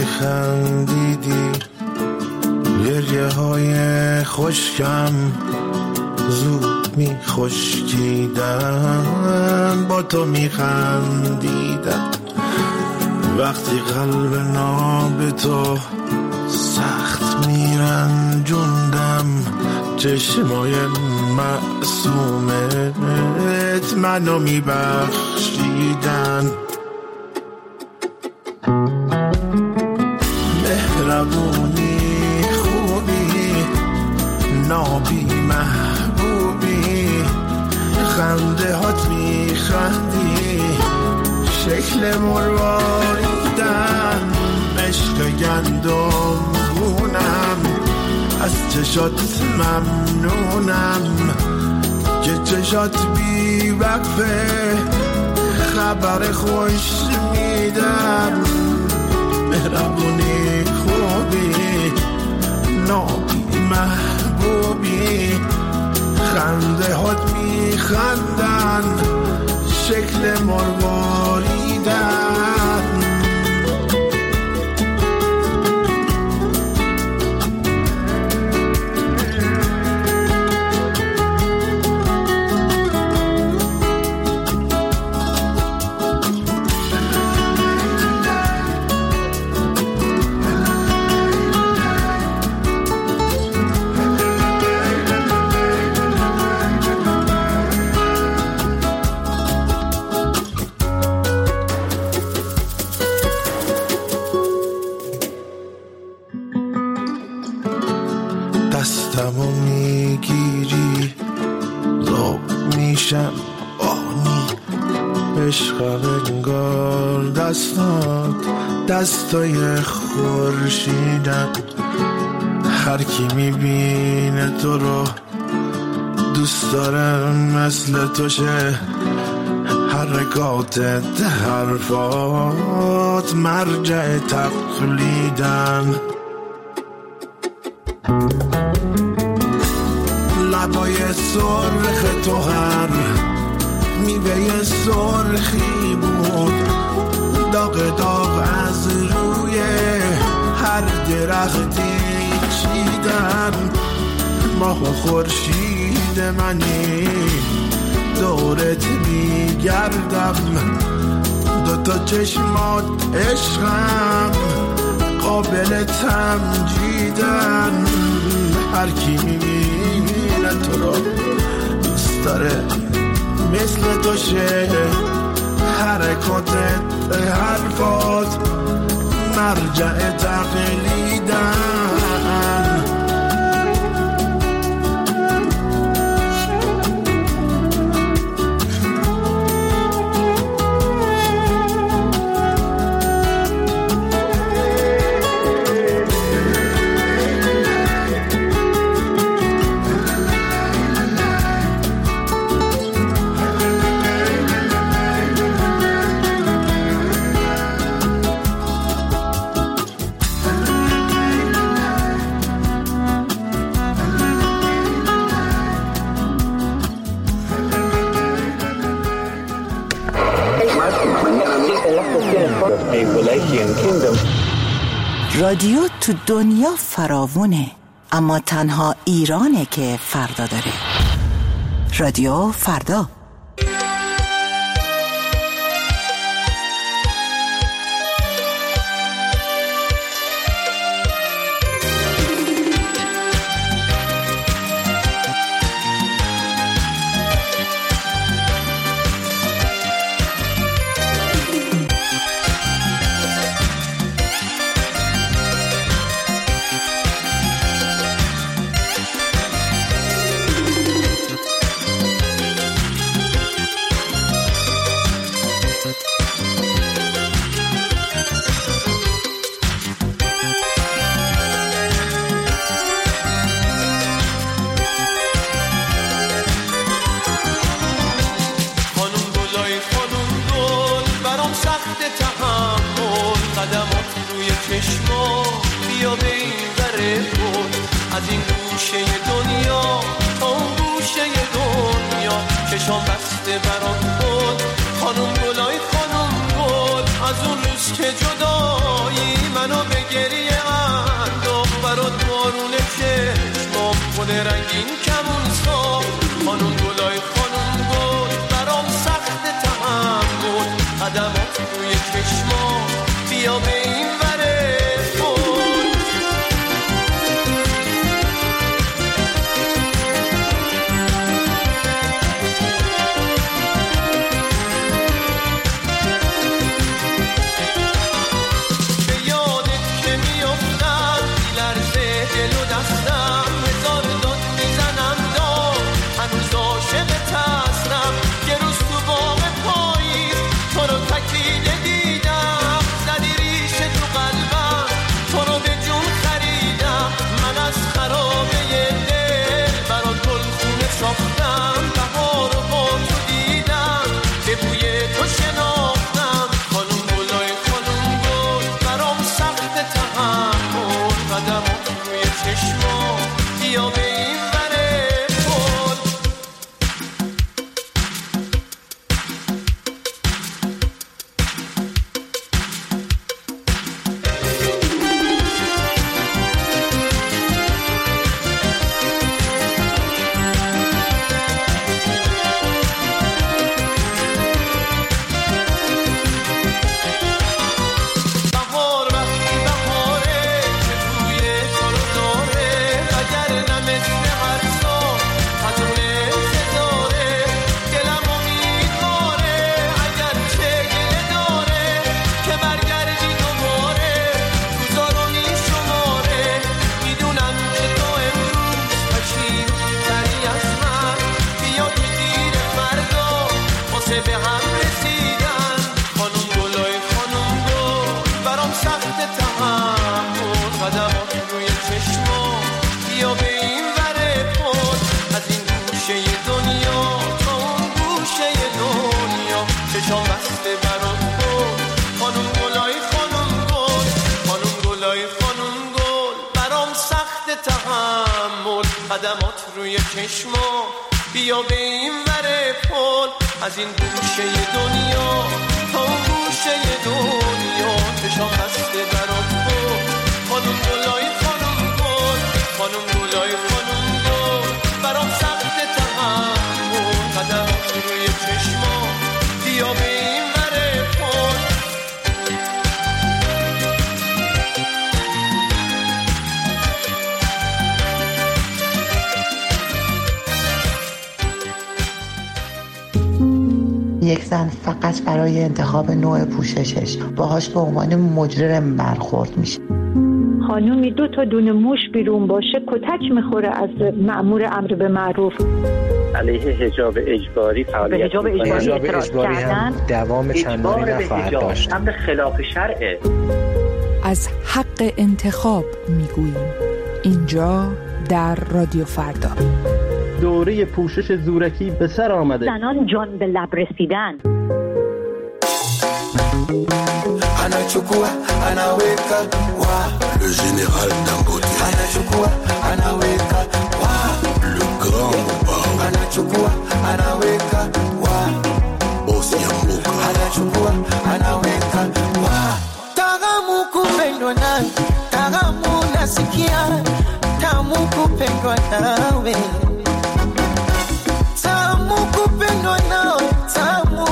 میخندیدی، گریه های خشکم زود میخشکیدن، با تو میخندیدم. وقتی قلب ناب تو سخت میرنجوندم، چشمای معصومت منو میبخشیدن. مهربونی خوبی، نابی محبوبی، خنده هات میخندی، شکل مرواریدن، عشق گندم گونم، از چشات ممنونم که چشات بی وقفه خبر خوش میدم. مهربونی خوبی، نابی محبوبی، خنده هات میخندن، شکل مرواریدن. دستمو میگیری ذوق میشم آنی، عشقم انگار دستات دستای خورشیدن. هر کی میبینه تو رو دوست دارم مثل تو شه، حرکاتت حرفات مرجع تقلیدن. لبای سرخ تو هر میوه سرخی بود، داغ داغ از روی هر درختی چیدن. ماه و خورشید منی دورت میگردم، دوتا چشمات عشقم قابل تمجیدن. هر کی میبینه تو رو دوست داره مثل تو شه، حرکاتت حرفات مرجع تقلیدن. رادیو تو دنیا فراوونه، اما تنها ایرانه که فردا داره. رادیو فردا. از این گوشه دنیا تا اون گوشه دنیا چشام بسته برات بود خانم گلای خانم گل از اون روز که جدایی منو گریه اندام برات بارون چشمام گل رنگین کمون سا خانم گلای خانم گل برام سخت تحمل قدمات روی چشمام بیا به این وره قدمات روی چشما بیا به این وره پل از این گوشه دنیا تا اون گوشه دنیا چشام بسته برات بود خانم گلای خانم گل خانم گلای خانم گل برام سخت تحمل قدمات روی چشما بیا به این وره پل یک زن فقط برای انتخاب نوع پوششش باهاش به عنوان مجرم برخورد میشه. خانومی 2 تا دونه موش بیرون باشه کتک میخوره از مأمور امر به معروف. علیه حجاب اجباری فعالیت به حجاب اجباری اعتراض کردن دوام چندانی نخواهد داشت. امر خلاف شرعه. از حق انتخاب میگوییم اینجا در رادیو فردا. دوره پوشش زورکی به سر آمده. زنان جان به لب رسیدن. Anachukua, anaweka wa le général Dangote. Anachukua, anaweka wa le grand Bao. Anachukua, anaweka wa bosi ya mbuka. Anachukua, anaweka wa tagamu kupendwa nawe, tagamu nasikia, tamu kupendwa nawe. Tamu kupendwa nawe, tamu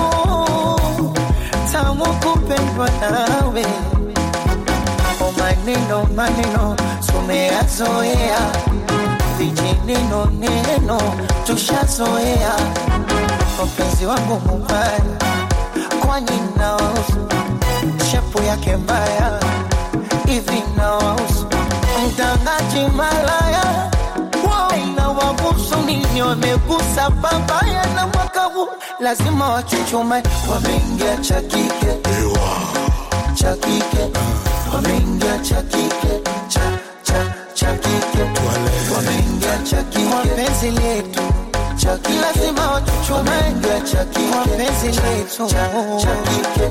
kupendwa nawe. O maneno maneno tumeyazoea, vijineno neno tushazoea. Mpenzi wangu mubaya, kwani naosu shepu yake mbaya hivi naosu mtangaji malaya na wabusu nini wamegusa babaya na mwaka huu lazima wachuchume wameingia cha kike cha kike wameingia cha kike cha kike wameingia cha kike wapenzi letu cha kike lazima wachuchume wameingia cha kike wapenzi letu cha kike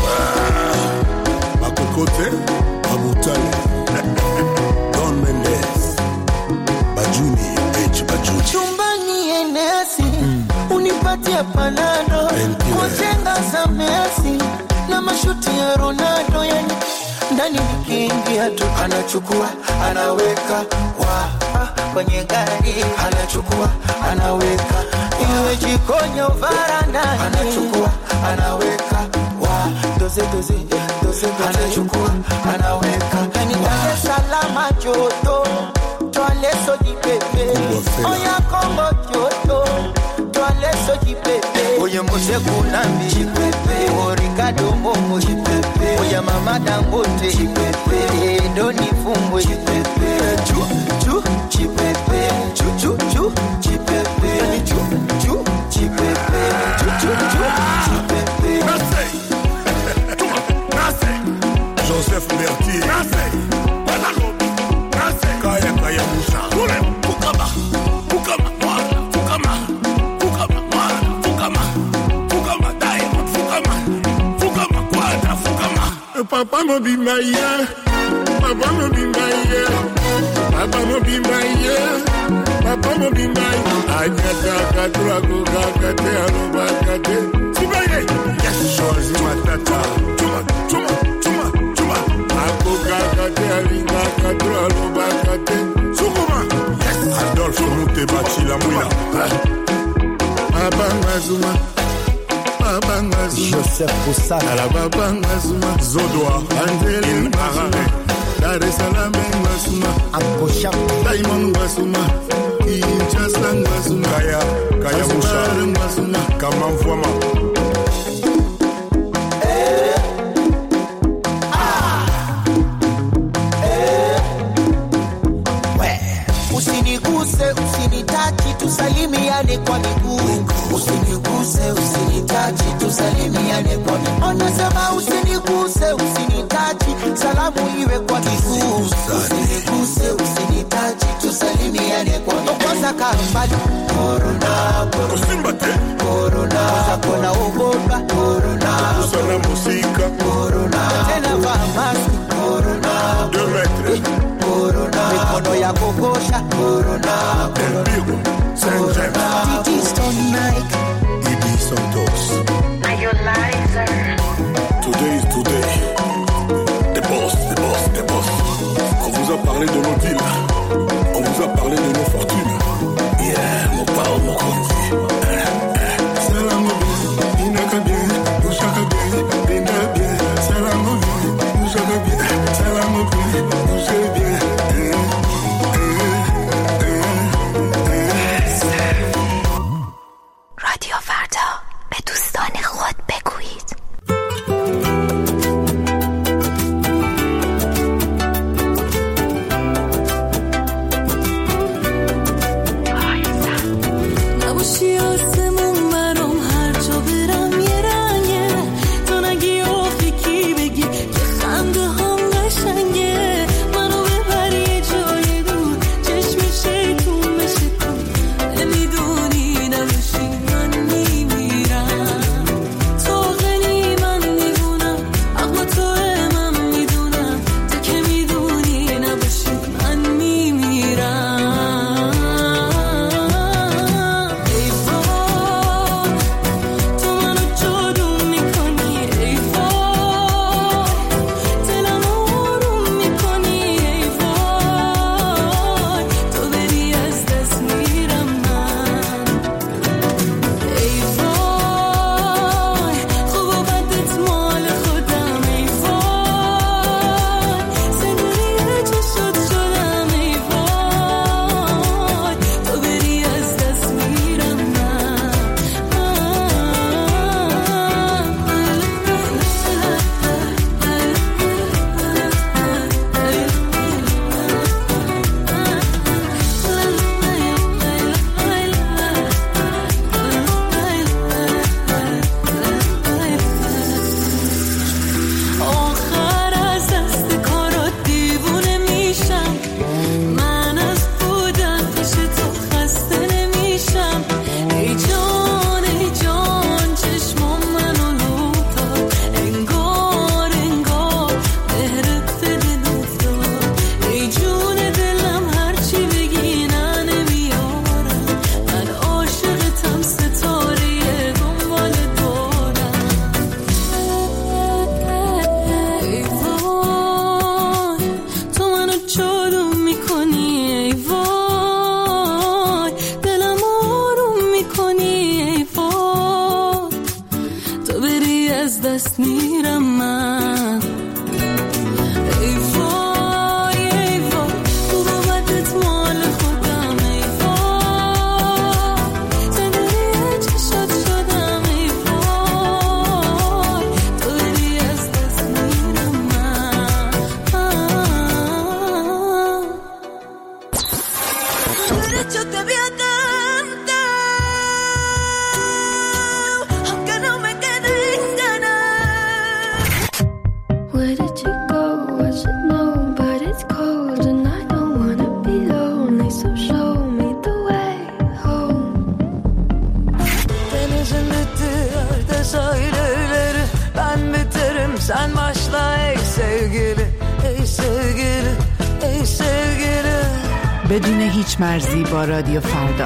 Makokote Abutale Don Mendes Bajuni Bajuni chumbani enesi unipatie panado kujenga za Messi na mashuti ya Ronaldo yani ndani nikiingia tu anachukua anaweka wa kwenye gari anachukua anaweka iwe jikoni varandani anachukua anaweka wa doze anachukua anaweka ni Dar es Salaam joto toale soji pepe oya Kongo joto toale soji pepe oye Mose Kunambi pepe Ricardo Momo pepe oya Mama Dangote pepe Doni Fumbwe pepe chu chipepe chu chipepe chu chipepe chipepe Joseph Mertier Kaya Moussa Papa mo be my year, Papa mo be my year, Papa mo be my year, Papa mo be my Anyata katrago kakate aroba kate Sibaye, yes, choisi matata Chuma Ako kakate aringa katro aroba kate Sukuma, yes, Adolphe Mute Bachi la mouina Papa Mazuma Joseph Boussana la Baba Mazuma Zodoa Angel Mazuma Dar es Salaam Mazuma Ankosha Diamond Mazuma Kinshasa Mazuma Kaya Moussa Mazuma Kamamfwama Usiniguse, usinitachi, tusalimiane kwa miguu. Usiniguse, usinitachi, tusalimiane kwa miguu. Anasema usiniguse, usinitachi, salamu iwe kwa miguu. Usiniguse, usinitachi, tusalimiane kwa miguu. Kwanza kambali, corona, corona, kona ugonjwa, corona, Usana musika, corona, tena vaa maski, corona, 2 metres, corona, mikono ya kukosha, corona, Elbigo, Saint James, Titi Stone Nike, Ibi Santos. Are you liar? Today is today. The boss. On vous a parlé de nos deals. On vous a parlé de nos fortunes. Yeah, mon pao, mon conti. Salam bien, inaka bien, ushaka bien, benda bien. Salam bien, ushaka bien. Salam bien, ushaka bien. رادیو فردا به دوستان خود بگویید. بدون هیچ مرزی با رادیو فردا.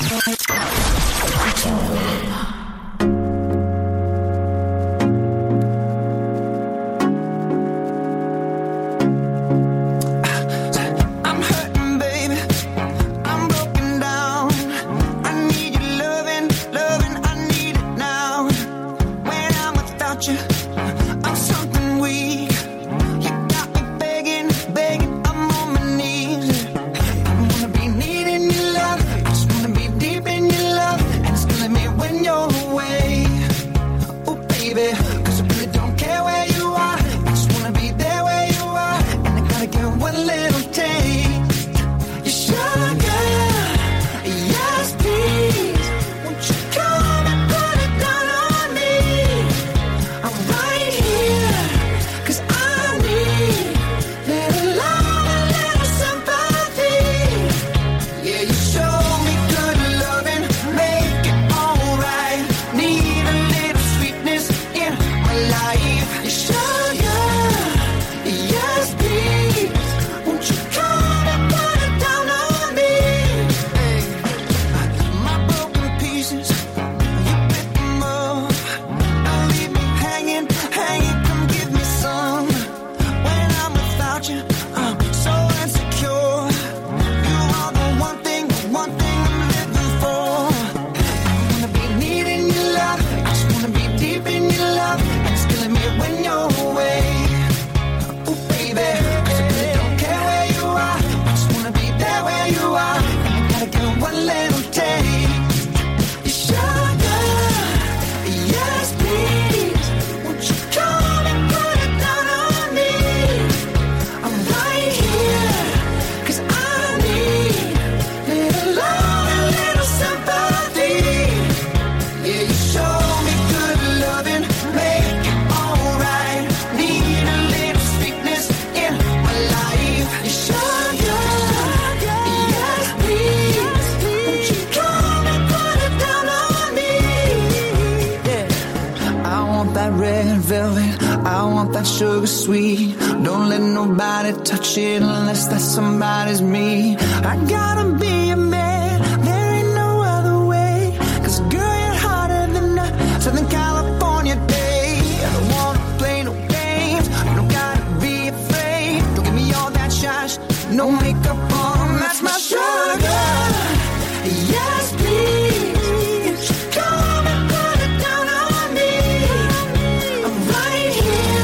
Sugar sweet, don't let nobody touch it unless that somebody's me. I gotta be a man, there ain't no other way. 'Cause girl, you're hotter than a Southern California day. I don't wanna play no games, you don't gotta be afraid. Don't give me all that shine, no makeup on, that's my sugar. Yes, please, come and put it down on me. I'm right here.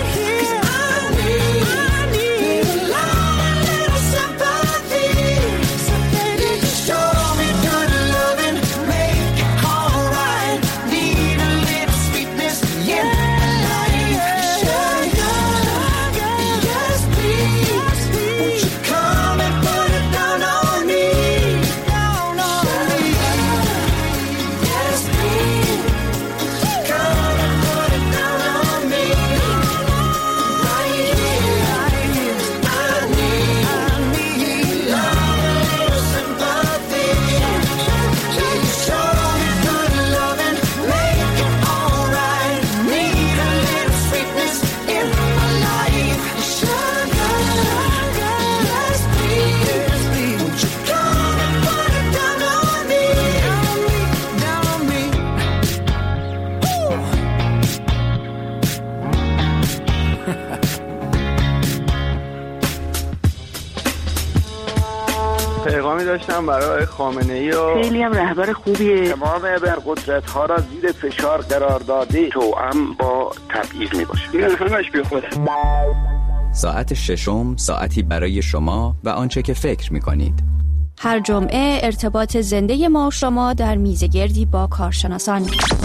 پیغامی داشتم برای خامنه‌ای و خیلی هم رهبر خوبیه. تمام ابرقدرت‌ها را زیر فشار قرار داده توأم با تبعیض میباشه. این همش بیخوده. ساعت ششم، ساعتی برای شما و آنچه که فکر می‌کنید. هر جمعه ارتباط زنده ما و شما در میزگردی با کارشناسان.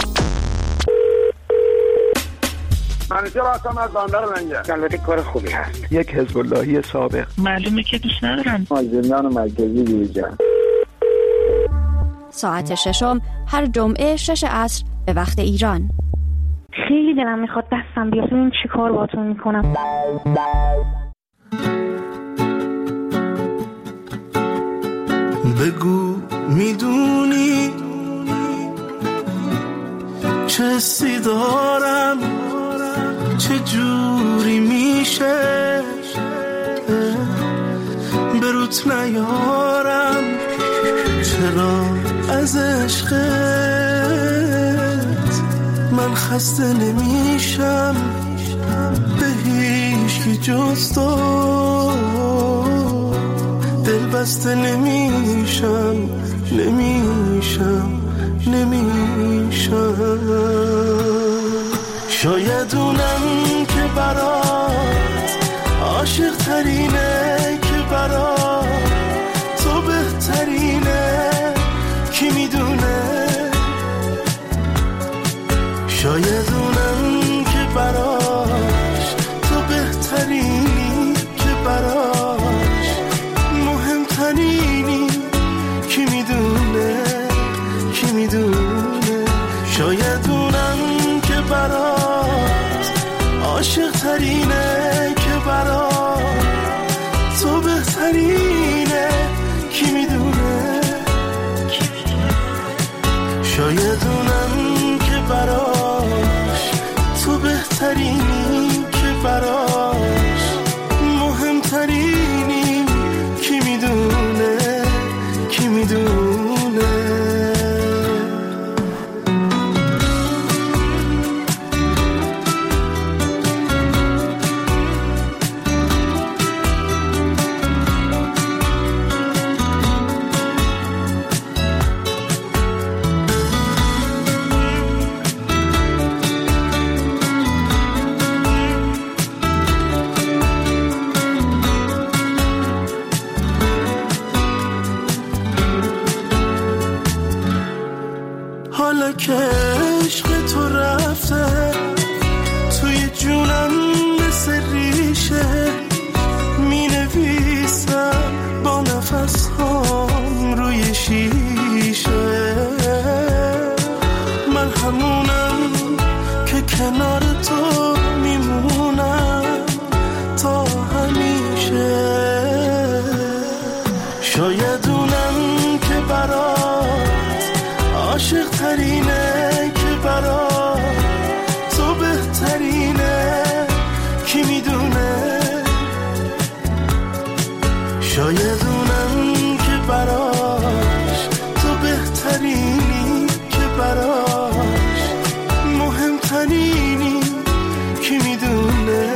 منیجر هستم از بندر منجر. البته کار خوبی هست. یک حزب اللهی سابق. معلومه که دوست ندارم. زندان مرکزی دیجان. ساعت ششم هر جمعه 6 عصر به وقت ایران. خیلی دلم میخواد دستم بیاد ببینم چی کار باهاتون میکنم. بگو میدونی چه حسی دارم، چه جوری میشه به روت نیارم، چرا از عشقت من خسته نمیشم، به هیچ کی جز تو دل بسته نمیشم، شاید اونم که برات عاشق ترینه، که برات تو بهترینه، کی میدونه. شاید اونم که براش تو بهترینی، که براش مهمترینی، کی میدونه. شاید اونم که برات عاشق ترینه، که برات تو بهترینه، کی میدونه. شاید اونم که براش تو بهترینی، که براش مهمترینی، کی میدونه. حالا که عشق تو رفته توی جونم مثل ریشه، می نویسم با نفس هام روی شیشه. من همونم که کنار تو میمونم تا همیشه. شاید اونم که برات عاشق ترینه، که برات تو بهترینه، کی میدونه. شاید اونم که براش تو بهترینی، که براش مهمترینی، کی میدونه.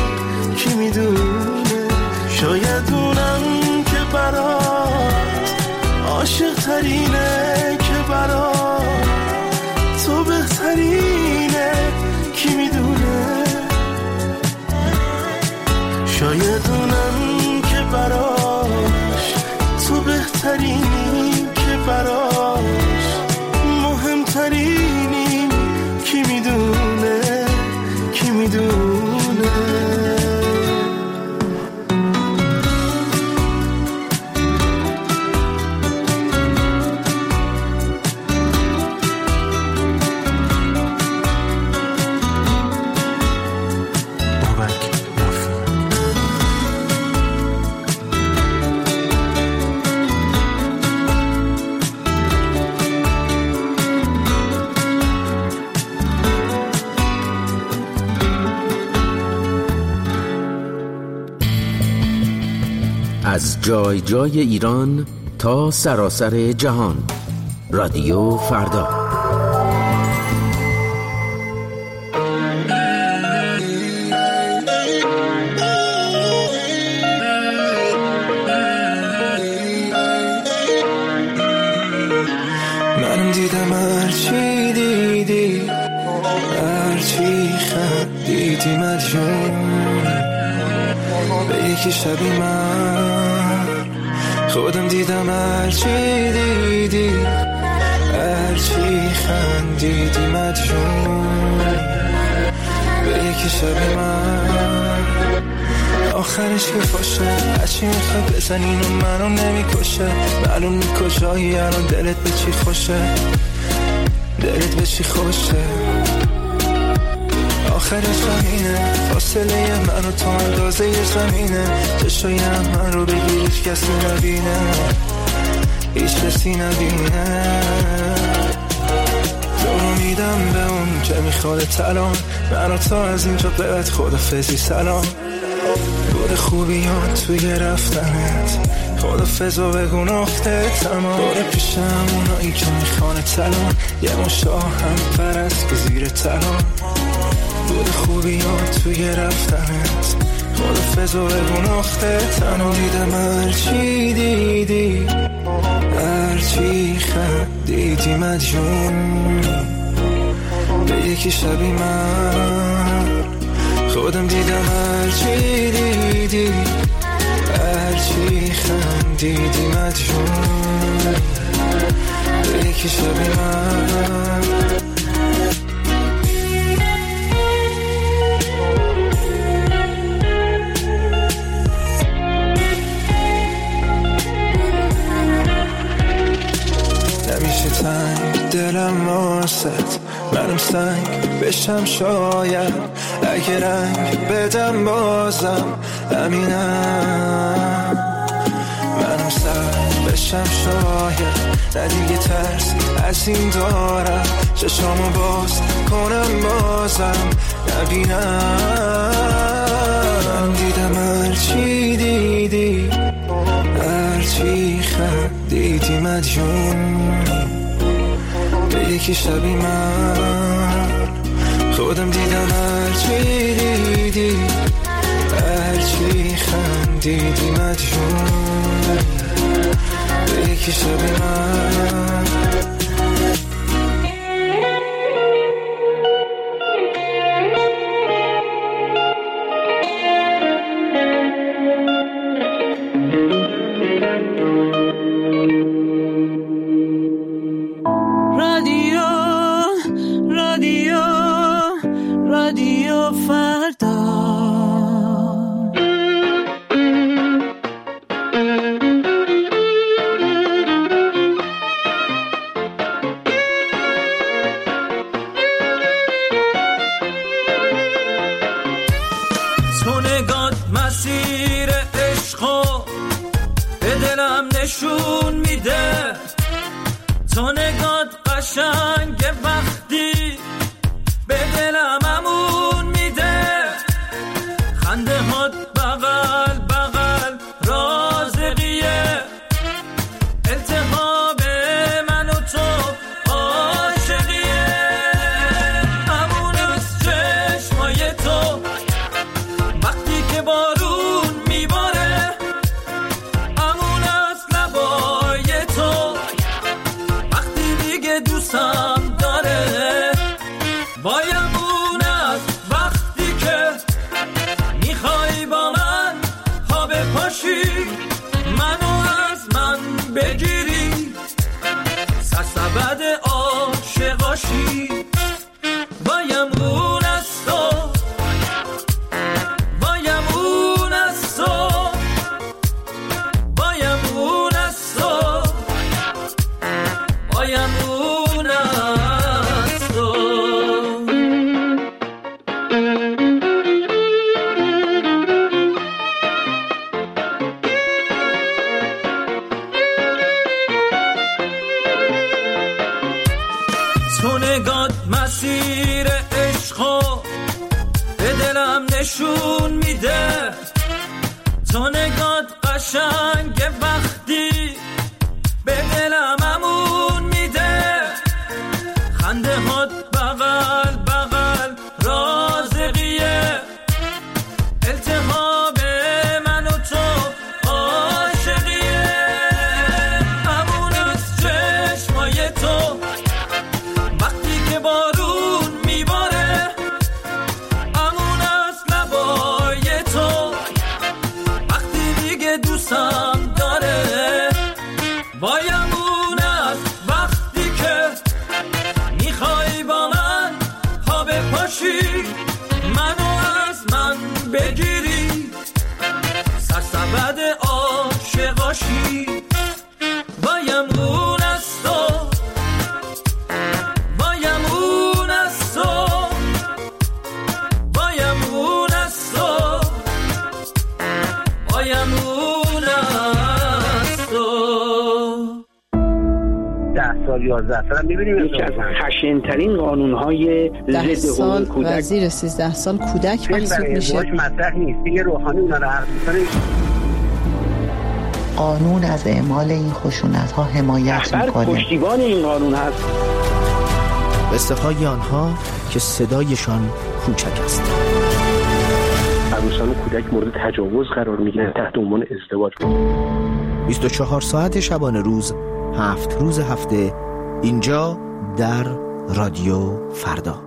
شاید اونم که برات عاشق ترینه، که برات تو بهترینه، کی میدونه. شاید اونم که براش تو بهترینی، که براش مهمترینی، کی میدونه. از جای جای ایران تا سراسر جهان، رادیو فردا. من دیدم هرچی دیدی، هرچی خندیدی مدیون به یکی شبی من خودم دیدم. هرچی دیدی، هرچی خندیدی مدیون به یکی شبی من. آخرش که فاشه هرچی میخواد بزنین و منو نمیکشه. معلوم نی کجایی الان، دلت به چی خوشه، دلت به چی خوشه. آخرش همینه، فاصله من و تو اندازه زمینه. چشای من رو بگیر هیچ کسی نبینه، هیچ کسی نبینه. تو رو میدم به اون که میخواد الان، منو تا از اینجا به بعد خدافظی سلام. بود خوبیات توی رفتنت، خدافظ و بگو نقطه تمام. باره پیشم اونایی که میخوان الان، یه مشاه هم پرست که زیر تلان. بود خوبیات توی رفتنت، خدافظ و بگو نقطه تنها. دیدم هرچی دیدی، هرچی خندیدی مدیون به یکی شبی من. خودم دیدم هرچی دیدی، هرچی خندیدی مدیون به یکی شبی من. نمیشه تنگ دلم واسط، منم سنگ بشم شاید. اگه رنگ بدم بازم همینم. منم سنگ بشم شاید، نه دیگه ترس از این دارم. چشامو باز کنم بازم نبینم. دیدم هرچی دیدی، هرچی خندیدی مدیون به یکی شبی من. خودم دیدم هرچی دیدی، هرچی خندیدی مدیون به یکی شبی من. پایم اون سال 11 سال می‌بینیم یکی از خشن‌ترین قانون‌های ضد حقوق کودک و زیر 13 سال کودک محسوب میشه. مطرح نیست دیگه. روحانی اونا رو حرف می‌زنه. قانون از اعمال این خشونت‌ها حمایت می‌کنه. پشتیبان این قانون هست. قصه های آنها که صدایشان کوچک است. عروسان و کودک مورد تجاوز قرار میگیرن تحت عنوان ازدواج. 24 ساعت شبانه روز، 7 روز هفته، اینجا در رادیو فردا.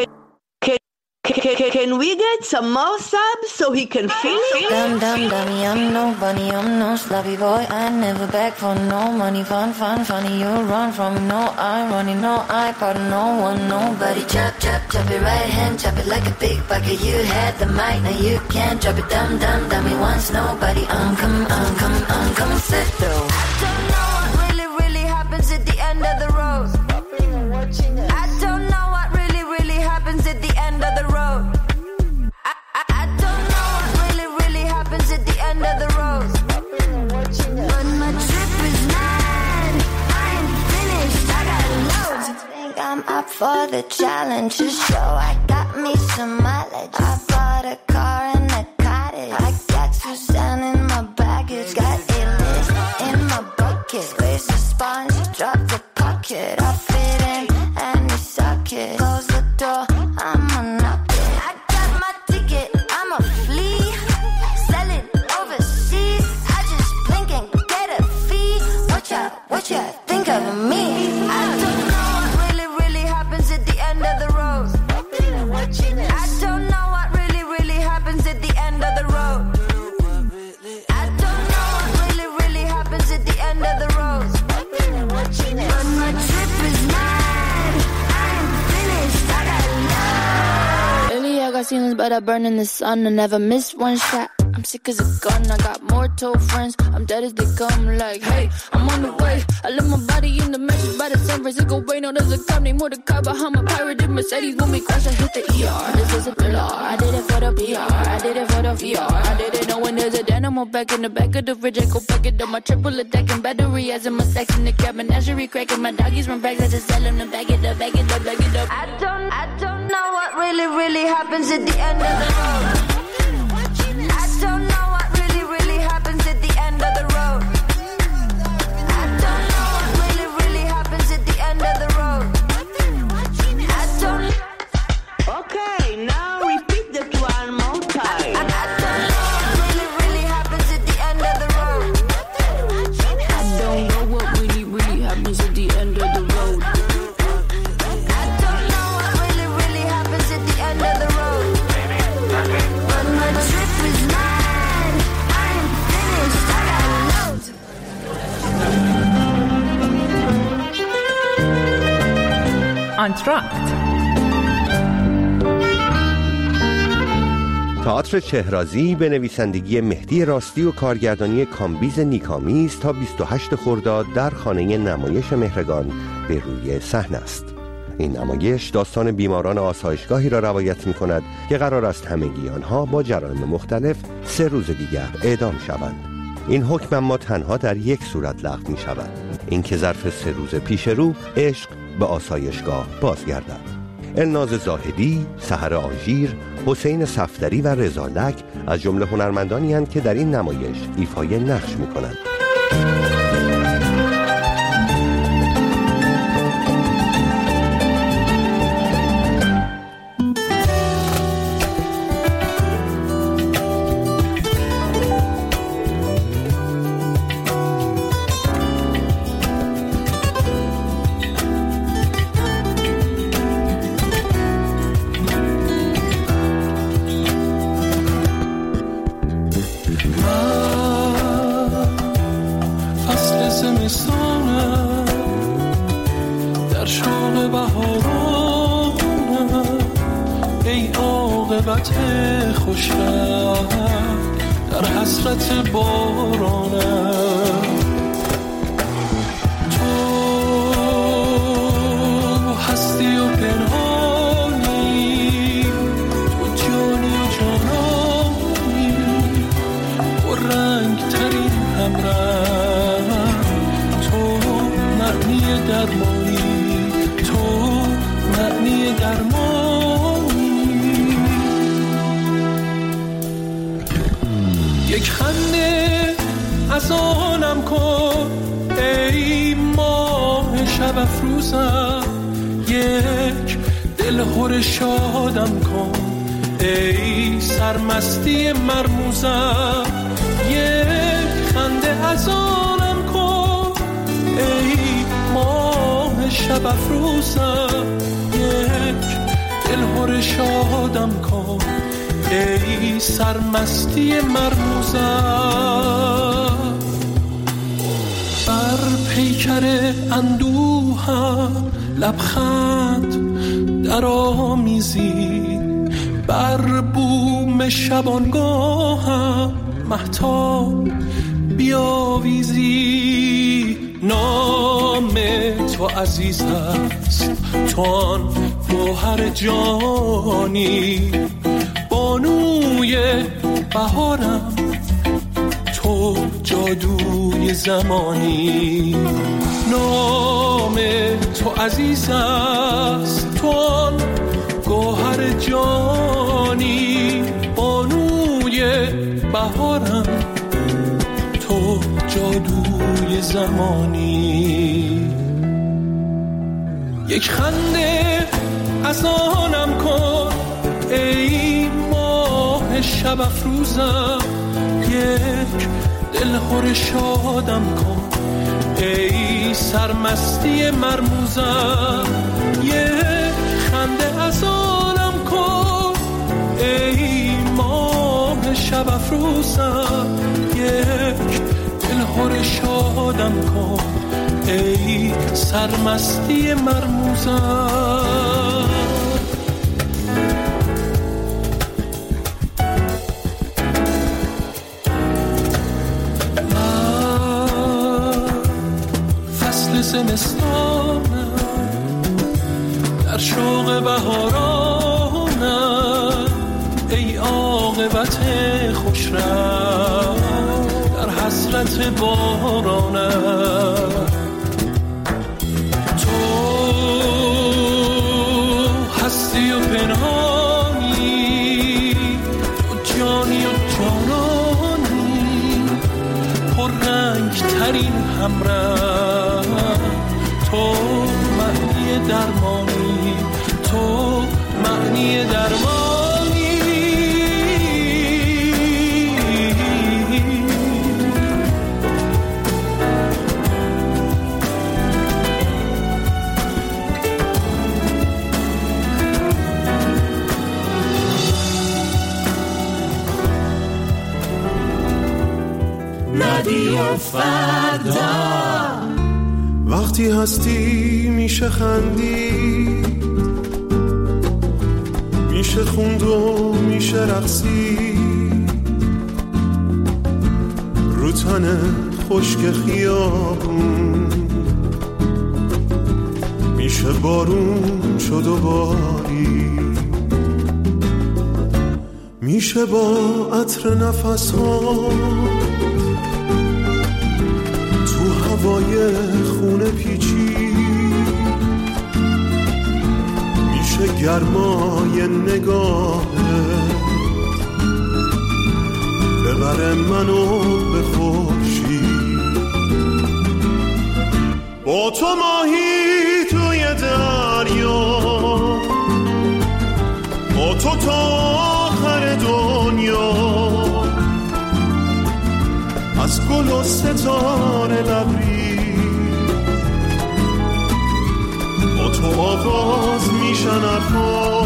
Can we get some more subs so he can feel it? Dummy, I'm nobody, I'm no sloppy boy. I never beg for no money. Funny, you run from me. No irony, no I got no one, nobody. Chop it right hand, chop it like a big bucket. You had the mic, now you can't drop it. Dummy, once nobody. I'm coming, sit though. I don't know what really happens at the end of the road. I don't know what really happens at the end of the road. I don't know what really happens at the end of the road. But my trip is mad. I ain't finished. I got loads. I think I'm up for the challenge. Just show I got me some mileage. I bought a car and a cottage. I got Suzanne in my baggage. Got A-list in my bucket. Squeeze the sponge, drop the pocket. I fit in and you suck it. Close the door, I'ma knock it. I got my ticket, I'm a flea. Sell it overseas. I just blink and get a fee. What ya think of me? I don't know what really happens at the end of the road. I don't know what really happens at the end of the road. I don't know what really happens at the end of the road. But my trip is mad. I ain't finished. I got love. Lately I got ceilings, but I burn in the sun. I never miss one shot. I'm sick as a gun. I got more told friends. I'm dead as they come. Like, hey, I'm on the way. I left my body in the meshes by the San Francisco Bay. No, there's a cop named Mordecai behind my pirated Mercedes. When we crash, I hit the ER. This is a thriller. I did it for the PR. I did it for the VR. I didn't know when there's a dynamo back in the back of the fridge. I go pack it up. My triple attacking battery as in my sex in the cabin. Menagerie cracking. My doggies run back. I just tell them to back it up. I don't know what really happens at the end of the road. I don't know what really happens at the end of the road. I don't know what really happens at the end of the road. I don't. Okay, now repeat that one more time. I don't know what really happens at the end of the road. I don't know what really happens at the end of the road. I don't know what really happens at the end of the road. But my trip is mad. I ain't finished. I got loads. آنتراکت. تئاتر چهرازی به نویسندگی مهدی راستی و کارگردانی کامبیز نیکامیز تا 28 خرداد در خانه نمایش مهرگان به روی صحنه است. این نمایش داستان بیماران آسایشگاهی را روایت می‌کند که قرار است همگی آنها با جرایم مختلف 3 روز دیگر اعدام شوند. این حکم اما تنها در یک صورت لغو می‌شود، اینکه ظرف 3 روز پیش رو عشق به آسایشگاه بازگردد. الناز زاهدی، سحر آژیر، حسین صفدری و رضا لک از جمله هنرمندانی هستند که در این نمایش ایفای نقش می‌کنند. در حسرت بارانم تو هستی و پنهانی، تو جانی و جانانی و رنگ ترین همراه، تو معنی درمانی، تو معنی درمانی. یک خنده از آنم کن ای ماه شب افروزم، یک دلهور شادم کن ای سرمستی مرموزم. یک خنده از آنم کن ای ماه شب افروزم، یک دلهور شادم کن ای سرمستی مرموزم. بر پیکر اندوهم لبخند در آمیزی، بر بوم شبانگاهم مهتاب بیاویزی. نام تو عزیز است، تو آن گوهر جانی، بانوی بهارم تو جادوی زمانی. نام تو عزیز است، تو آن گوهر جانی، بانوی بهارم تو جادوی زمانی. یک خنده از آنم کن ای ماه شب افروزم، یک دلهور شادم کن ای سرمستی مرموزم. یک خنده از آنم کن ای ماه شب افروزم، یک دلهور شادم کن ای سرمستی مرموزم. زمستانم در شوق بهارانم ای عاقبت خوشرم در حسرت بارانم. تو هستی و پنهانی، تو جانی و جانانی، پر رنگ ترین همراه، تو معنی درمانی، تو معنی درمانی. رادیو فردا. وقتی هستی میشه خندی، میشه خوند و میشه رقصی، رو تن خشک خیابون میشه بارون شد و باری، میشه با عطر نفس ها تو هوای خونه پیچی، میشه گرمای نگاهه ببره منو به خورشید. با تو ماهی توی دریا، با تو تا آخر دنیا، از گل و ستاره لبریز، با تو آغاز میشن حرفا،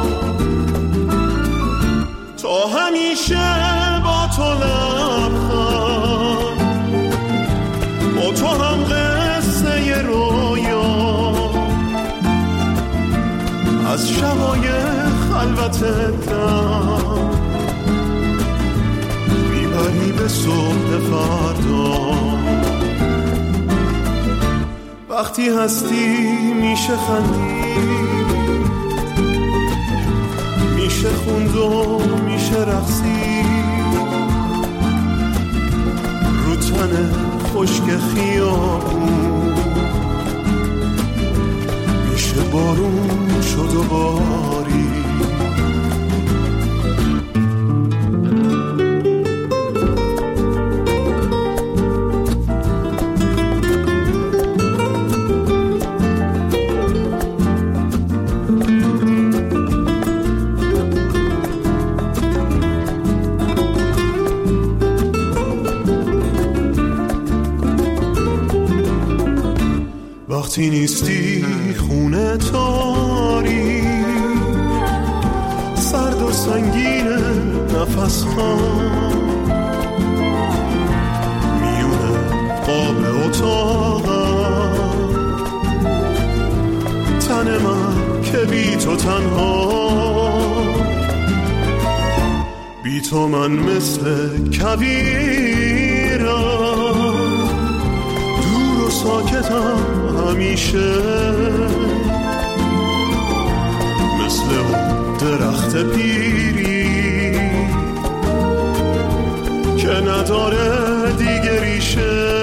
تا همیشه با تو لبخند، با تو هم قصه رویا، از شبای خلوت دم میبری به صبح فردا. وقتی هستی میشه خندی، میشه خوند و میشه رقصی، رو تن خشک خیابون بارون شد و باری. وقتی نیستی خونه تاری، سرد و سنگین نفس خان، میونه قاب اتاقم، تن من که بی تو تنها، بی تو من مثل کویرم، دور و ساکتم همیشه، مثل اون درخت پیری که نداره دیگه ریشه.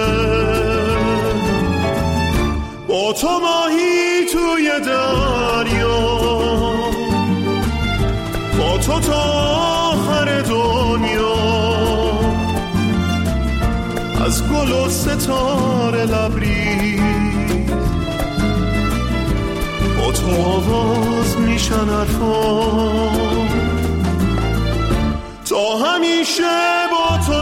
با تو ماهی توی دریا، با تو تا آخر دنیا، از گل و ستاره لبریز، با تو آواز میشن حرفان، تا همیشه با تو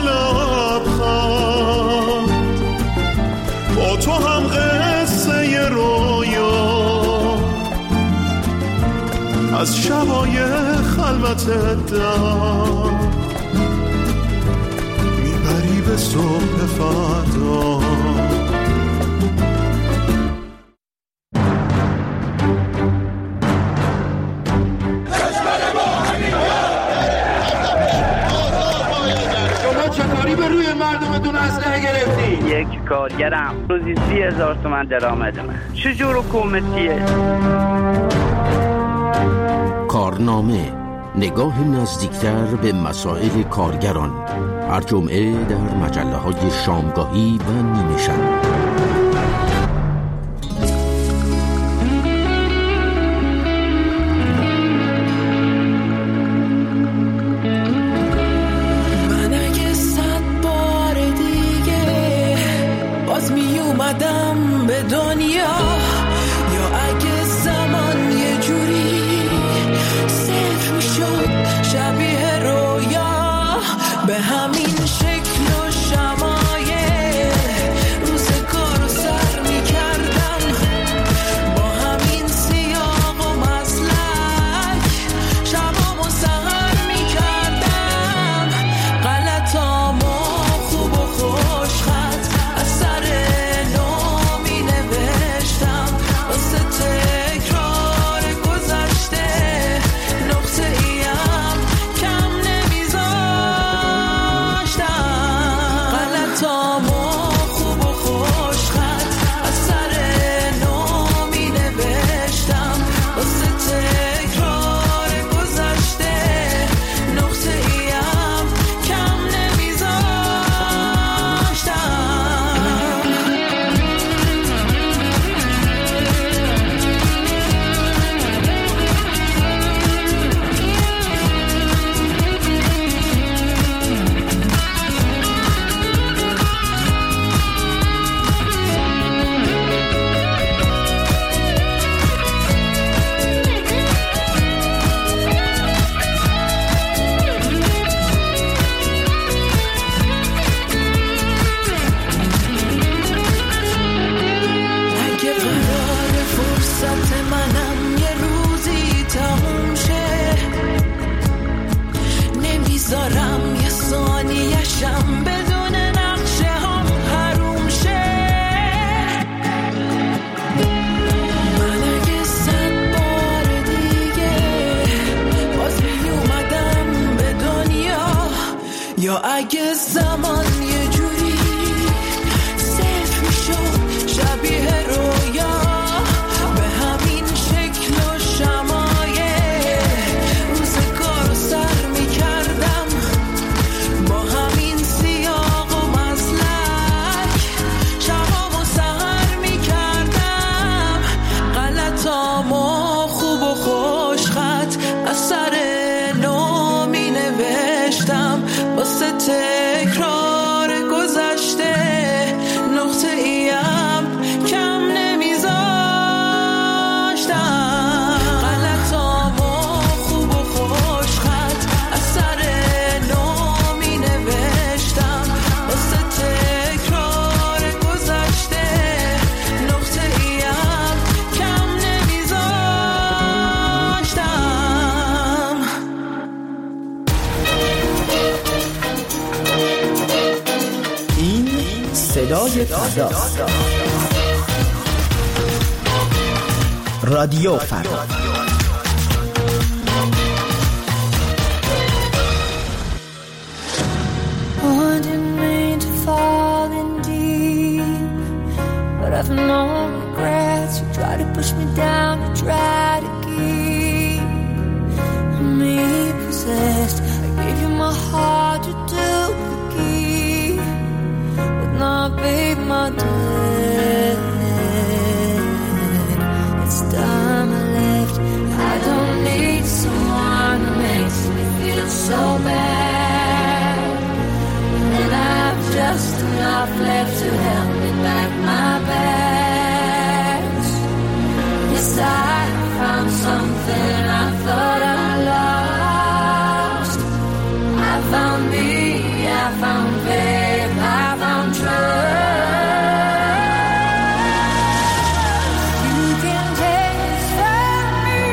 لبخند، با تو هم قصه ی رویا، از شبای خلوت دم میبری به صبح فردا. یک کارگرم روزی 30,000 تومان درآمد من. چجور حکومتیه؟ کارنامه، نگاه نزدیکتر به مسائل کارگران، هر جمعه در مجله‌های شامگاهی و نیمه شب. من اگه 100 بار دیگه باز می اومدم به دنیا، یا اگه زمان یه جوری صفر میشد شبیه رویا، به همین شکل و شمایل روزگارو سر میکردم، با همین سیاق و مسلک شبامو سهر میکردم، غلطامو خوب و خوشخط از سر نو مینوشتم، واسه تکرار گذشته نقطه ایم کم نمیذاشتم، غلطامو خوب و خوشخط از سر نو مینوشتم، واسه تکرار گذشته نقطه ایم کم نمیذاشتم. اگه قرار فرصت منم یه روزی تموم شه، نمیذارم یه ثانیه‌شم بدون نقشه هم حروم شه. من اگه 100 بار دیگه باز می اومدم به دنیا، یا اگه زمان یه جوری صفر میشد شبیه رویا، به همین شکل و شمایل روزگارو سر میکردم، با همین سیاق و مسلک شبامو سهر میکردم، غلطامو صدای فردا. رادیو فردا. I've no regrets. You try to push me down, you try to keep me possessed. I gave you my heart, you took the key, but now, babe, my dead. It's time I left. I don't need someone who makes me feel so bad, and I've just enough left to help me back my bags. Yes, I found something I thought I lost. I found me, I found babe, I found trust. You can take this from me.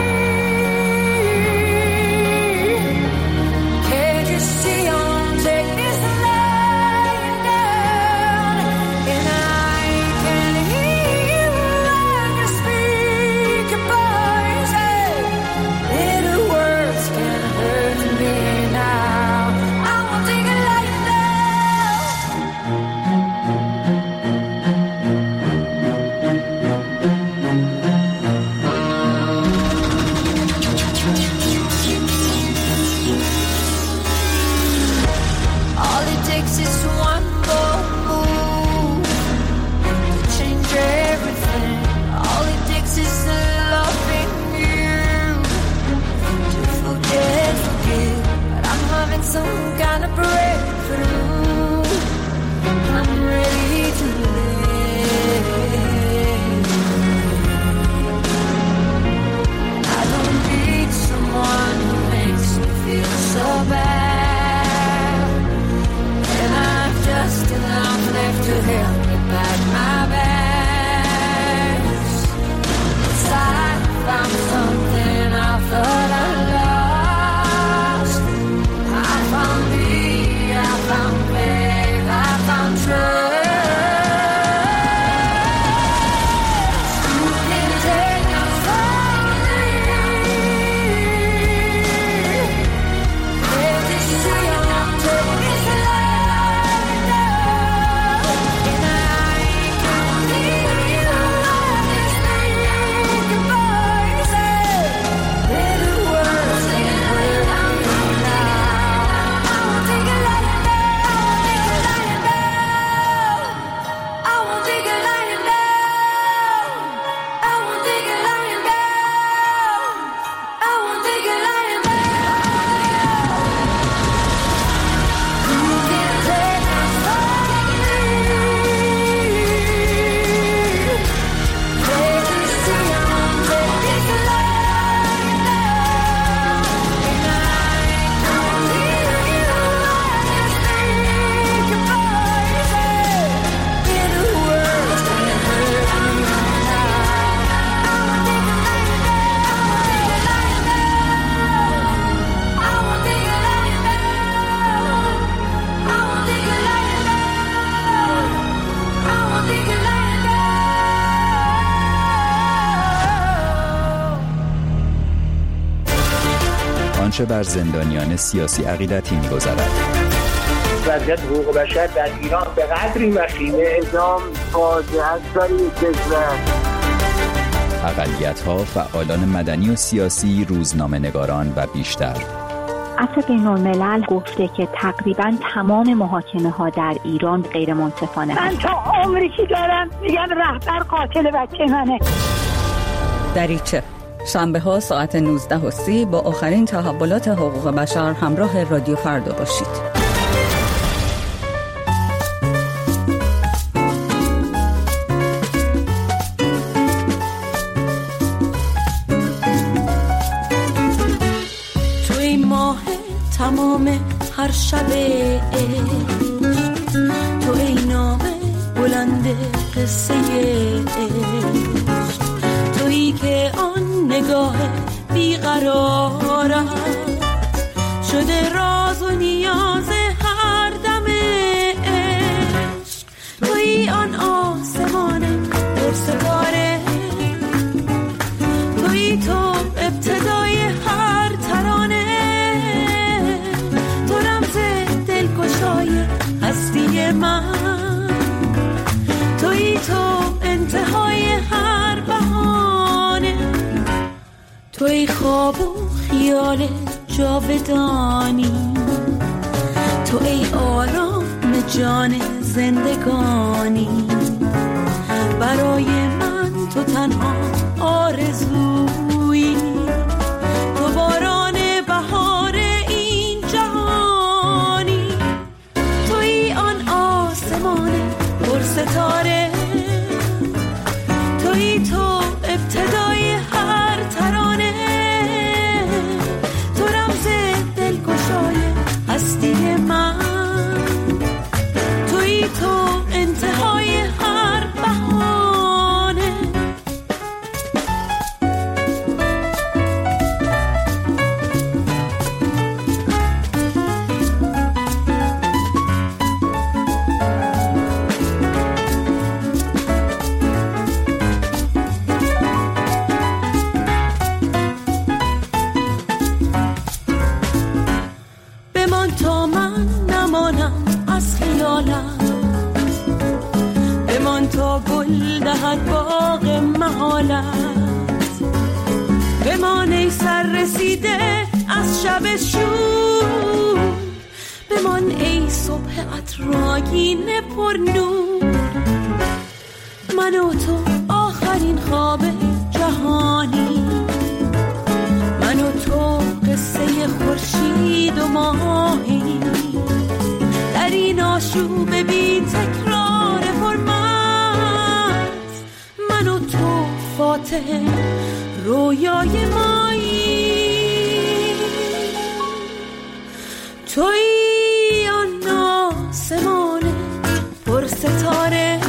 Can't you see I'm taking this laying down? And I can hear you when you speak your voices. Little words can hurt me now. I won't take it like all it takes is one more move to change everything. All it takes is a loving you to forget, forgive. But I'm having some kind of breakthrough. I'm ready to live. I don't need someone who makes me feel so bad, and I've just enough left to help me pack my bags. Yes, I found something I thought I lost. I found me, I found babe, I found trust. You can take us from me. Can't you see I'm taking this lying down? And I can hear you when you speak your voices. Little words can hurt me now. I won't take it lying down. I won't take it lying down. I won't take it lying down. I won't take it lying down. You can take us from me. Can't you see I'm taking this lying down? And I can hear you when you speak your voices. Little words can hurt me now. I won't take it lying down. I won't take it lying down. I won't take it lying down. I won't take it lying down. آنچه بر زندانیان سیاسی عقیدتی می‌گذرد. وضعیت حقوق بشر در ایران به قدری وخیمه، اعدام فاجعه است در این کشور. اقلیت‌ها، فعالان مدنی و سیاسی، روزنامه‌نگاران و بیشتر. عفو بین‌الملل گفته که تقریباً تمام محاکمه‌ها در ایران غیر منصفانه من تا عمری که دارم میگم رهبر قاتل بچه منه. دریچه شنبه ها ساعت 19:30 با آخرین تحولات حقوق بشر همراه رادیو فردا باشید. توی ماه تمام هر شب تو ای نامه بلند قصه عشق، تویی که آن نگاه بیقرارم شده راز و نیاز هر دم عشق، تویی من، تویی تو انتهای هر بهانه، تویی خواب و خیال جاودانی، تو ای آرام جان زندگانی، برای من تو تنها آرزویی، تو باران بهار این جهانی، تویی آن آسمان پر ستاره، تویی تو ابتدای هر ترانه، تو رمز دلگشای هستی من، تویی تو انتهای هر بهانه. بمان تا من نمانم از خیالم، بمان تا گل دهد باغ محالت، بمان ای سر رسیده از شب شور، بمان ای صبح عطرآگین پر نور، من و تو آخرین خواب جهانی، من و تو قصه خورشید و ماهی، در این آشوب بی تکرار فرمت، من و تو فاتح رویای مایی، تویی آن آسمان پر ستاره،